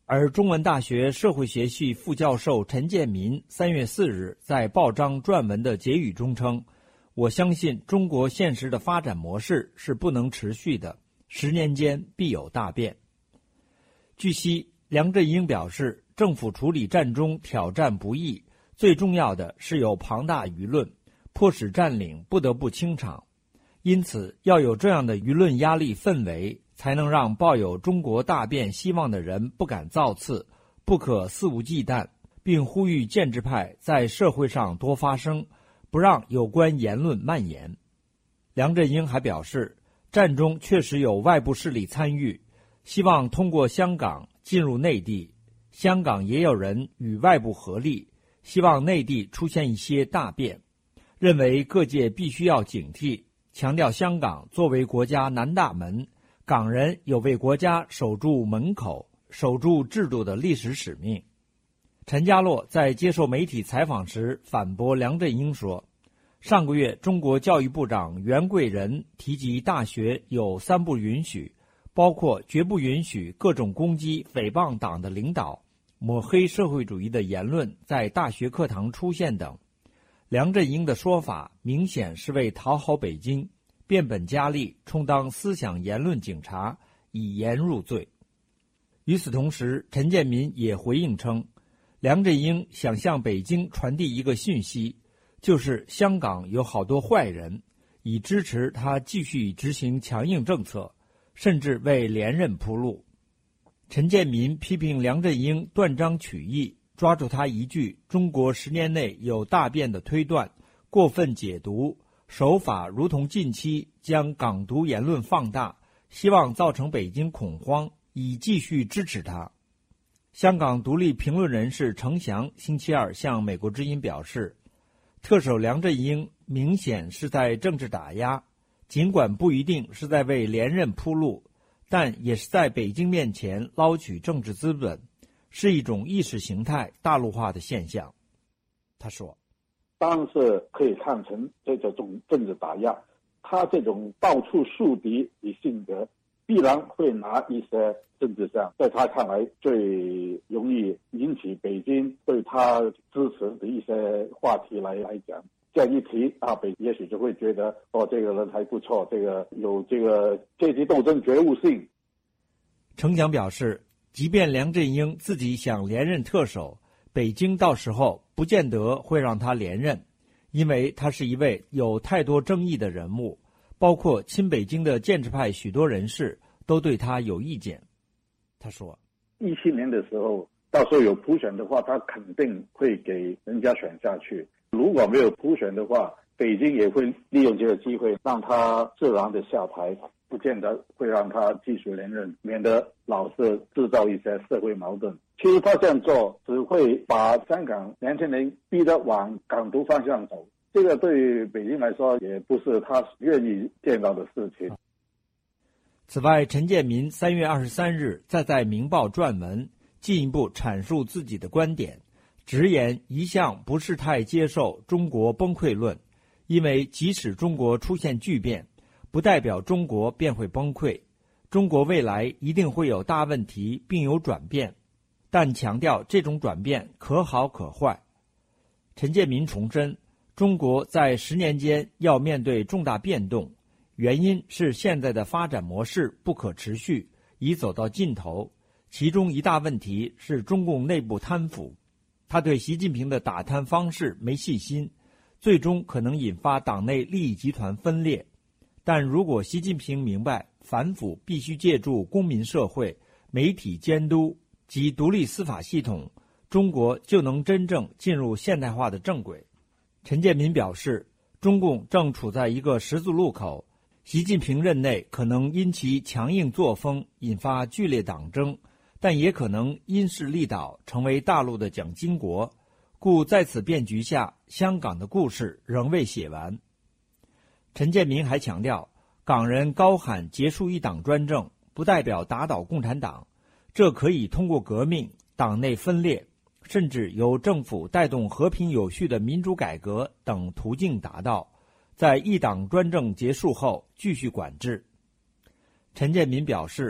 Q: 而中文大学社会学系副教授陈建民3月4日在报章撰文的结语中称，我相信中国现实的发展模式是不能持续的，10年间必有大变。据悉，梁振英表示，政府处理战中挑战不易，最重要的是有庞大舆论，迫使占领不得不清场。因此，要有这样的舆论压力氛围，才能让抱有中国大变希望的人不敢造次，不可肆无忌惮，并呼吁建制派在社会上多发声，不让有关言论蔓延。梁振英还表示，战中确实有外部势力参与，希望通过香港进入内地，香港也有人与外部合力，希望内地出现一些大变，认为各界必须要警惕，强调香港作为国家南大门，港人有为国家守住门口、守住制度的历史使命。陈家洛在接受媒体采访时反驳梁振英说，上个月中国教育部长袁贵仁提及大学有3不允许，包括绝不允许各种攻击、诽谤党的领导、抹黑社会主义的言论在大学课堂出现等。梁振英的说法明显是为讨好北京，变本加厉，充当思想言论警察，以言入罪。与此同时，陈建民也回应称，梁振英想向北京传递一个讯息，就是香港有好多坏人，以支持他继续执行强硬政策，甚至为连任铺路。陈建民批评梁振英断章取义，抓住他一句中国10年内有大变的推断，过分解读，手法如同近期将港独言论放大，希望造成北京恐慌，以继续支持他。香港独立评论人士程翔星期二向美国之音表示，特首梁振英明显是在政治打压，尽管不一定是在为连任铺路，但也是在北京面前捞取政治资本，是一种意识形态大陆化的现象。他说，
D: 当然是可以看成这种政治打压，他这种到处树敌的性格，必然会拿一些政治上在他看来最容易引起北京对他支持的一些话题来讲。这样一提啊，北京也许就会觉得这个人还不错，这个有这个阶级斗争觉悟性。
Q: 程翔表示，即便梁振英自己想连任特首，北京到时候不见得会让他连任，因为他是一位有太多争议的人物，包括亲北京的建制派许多人士都对他有意见。他说
D: ，17年的时候，到时候有普选的话，他肯定会给人家选下去。如果没有普选的话，北京也会利用这个机会让他自然的下台，不见得会让他继续连任，免得老是制造一些社会矛盾。其实他这样做只会把香港年轻人逼得往港独方向走，这个对北京来说也不是他愿意见到的事情。
Q: 此外，陈建民3月23日再在《明报》撰文，进一步阐述自己的观点，直言一向不是太接受中国崩溃论，因为即使中国出现巨变，不代表中国便会崩溃，中国未来一定会有大问题并有转变，但强调这种转变可好可坏。陈建民重申，中国在10年间要面对重大变动，原因是现在的发展模式不可持续，已走到尽头，其中一大问题是中共内部贪腐。他对习近平的打贪方式没信心，最终可能引发党内利益集团分裂。但如果习近平明白反腐必须借助公民社会、媒体监督及独立司法系统，中国就能真正进入现代化的正轨。陈建民表示，中共正处在一个十字路口，习近平任内可能因其强硬作风引发剧烈党争，但也可能因势利导成为大陆的蒋经国，故在此变局下，香港的故事仍未写完。陈建民还强调，港人高喊结束一党专政，不代表打倒共产党，这可以通过革命、党内分裂，甚至由政府带动和平有序的民主改革等途径达到，在一党专政结束后继续管制。陈建民表示，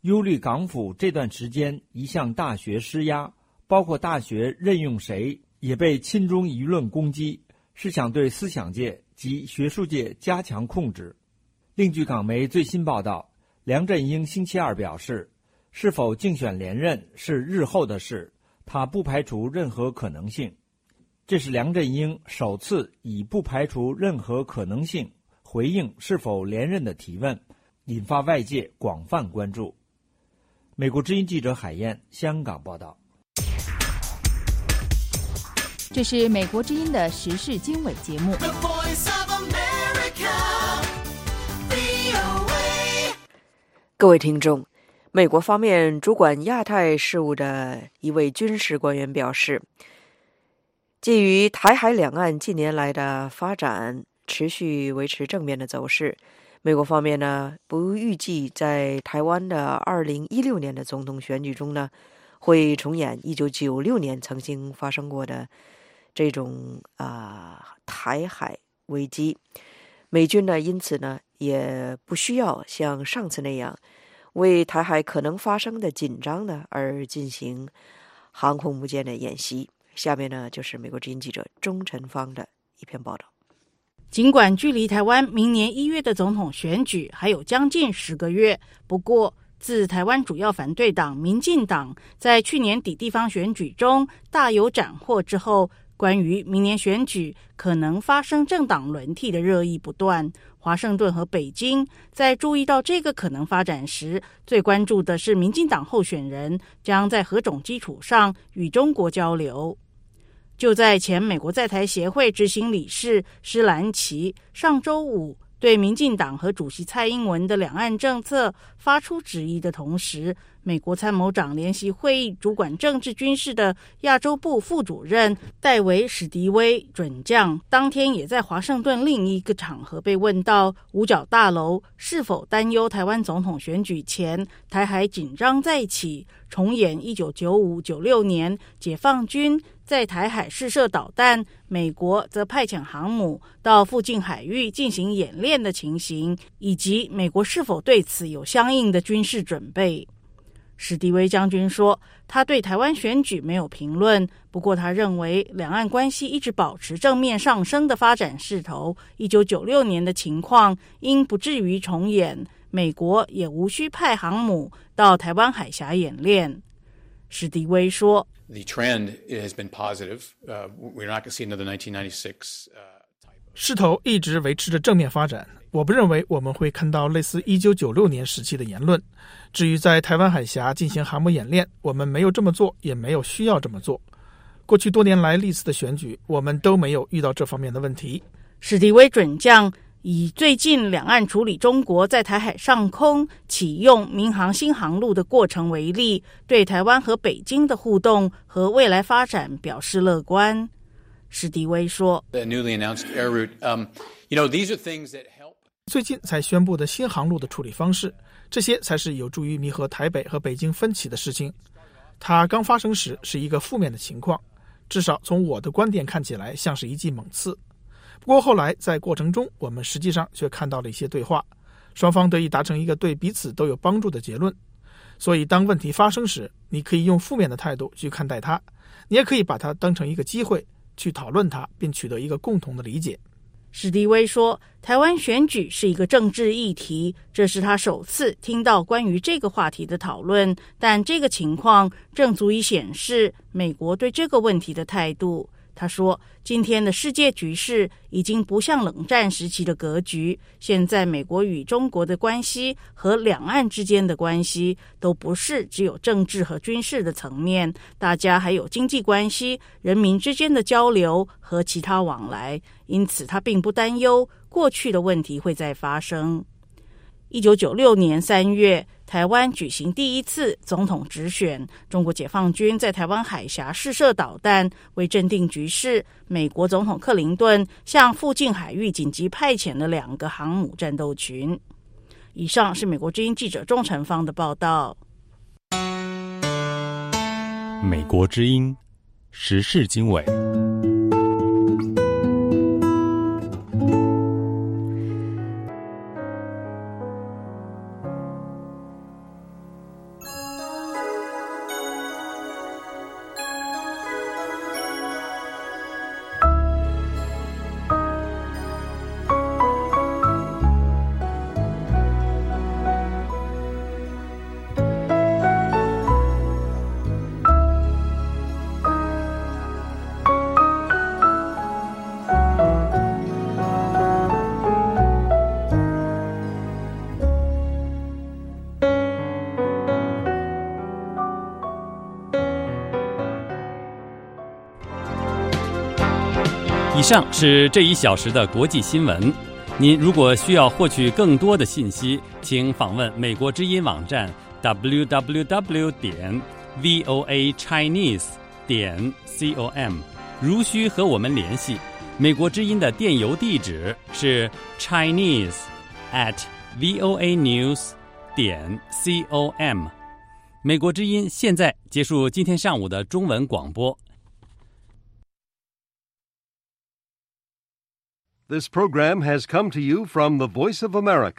Q: 忧虑港府这段时间一向大学施压，包括大学任用谁也被亲中舆论攻击，是想对思想界及学术界加强控制。另据港媒最新报道，梁振英星期二表示，是否竞选连任是日后的事，他不排除任何可能性。这是梁振英首次以不排除任何可能性回应是否连任的提问，引发外界广泛关注。美国之音记者海燕香港报道。
R: 这是美国之音的时事经纬节目。
B: 各位听众，美国方面主管亚太事务的一位军事官员表示，基于台海两岸近年来的发展持续维持正面的走势，美国方面呢不预计在台湾的2016年的总统选举中呢会重演1996年曾经发生过的这种台海危机。美军呢因此呢也不需要像上次那样为台海可能发生的紧张呢而进行航空母舰的演习。下面呢就是美国之音记者钟晨芳的一篇报道。
E: 尽管距离台湾明年1月的总统选举还有将近10个月，不过自台湾主要反对党民进党在去年底地方选举中大有斩获之后，关于明年选举可能发生政党轮替的热议不断。华盛顿和北京在注意到这个可能发展时，最关注的是民进党候选人将在何种基础上与中国交流。就在前美国在台协会执行理事施兰奇上周五对民进党和主席蔡英文的两岸政策发出质疑的同时，美国参谋长联席会议主管政治军事的亚洲部副主任戴维·史迪威准将当天也在华盛顿另一个场合被问到五角大楼是否担忧台湾总统选举前台海紧张再起，重演1995-96年解放军在台海试射导弹，美国则派遣航母到附近海域进行演练的情形，以及美国是否对此有相应的军事准备。史迪威将军说，他对台湾选举没有评论，不过他认为两岸关系一直保持正面上升的发展势头，1996年的情况应不至于重演，美国也无需派航母到台湾海峡演练。史迪威说，
H: The trend has been positive. We're not going to see another 1996.
J: 势头一直维持着正面发展，我不认为我们会看到类似1996年时期的言论。至于在台湾海峡进行航母演练，我们没有这么做，也没有需要这么做。过去多年来历次的选举，我们都没有遇到这方面的问题。
E: 史迪威准将以最近两岸处理中国在台海上空启用民航新航路的过程为例，对台湾和北京的互动和未来发展表示乐观。史迪威说，
H: The newly announced air route, these are things that help.
J: 最近才宣布的新航路的处理方式，这些才是有助于弥合台北和北京分歧的事情。它刚发生时是一个负面的情况，至少从我的观点看起来像是一记猛刺。不过后来在过程中，我们实际上却看到了一些对话，双方得以达成一个对彼此都有帮助的结论。所以当问题发生时，你可以用负面的态度去看待它，你也可以把它当成一个机会去讨论它，并取得一个共同的理解。
E: 史迪威说，台湾选举是一个政治议题，这是他首次听到关于这个话题的讨论，但这个情况正足以显示美国对这个问题的态度。他说，今天的世界局势已经不像冷战时期的格局，现在美国与中国的关系和两岸之间的关系都不是只有政治和军事的层面，大家还有经济关系、人民之间的交流和其他往来，因此他并不担忧过去的问题会再发生。1996年3月，台湾举行第一次总统直选，中国解放军在台湾海峡试射导弹，为镇定局势，美国总统克林顿向附近海域紧急派遣了2个航母战斗群。以上是美国之音记者钟晨芳的报道。
I: 美国之音时事经纬。 上是这1小时的国际新闻。您如果需要获取更多的信息，请访问美国之音网站 www.voachinese.com。如需和我们联系，美国之音的电邮地址是 chinese@voanews.com。美国之音现在结束今天上午的中文广播。
M: This program has come to you from the Voice of America,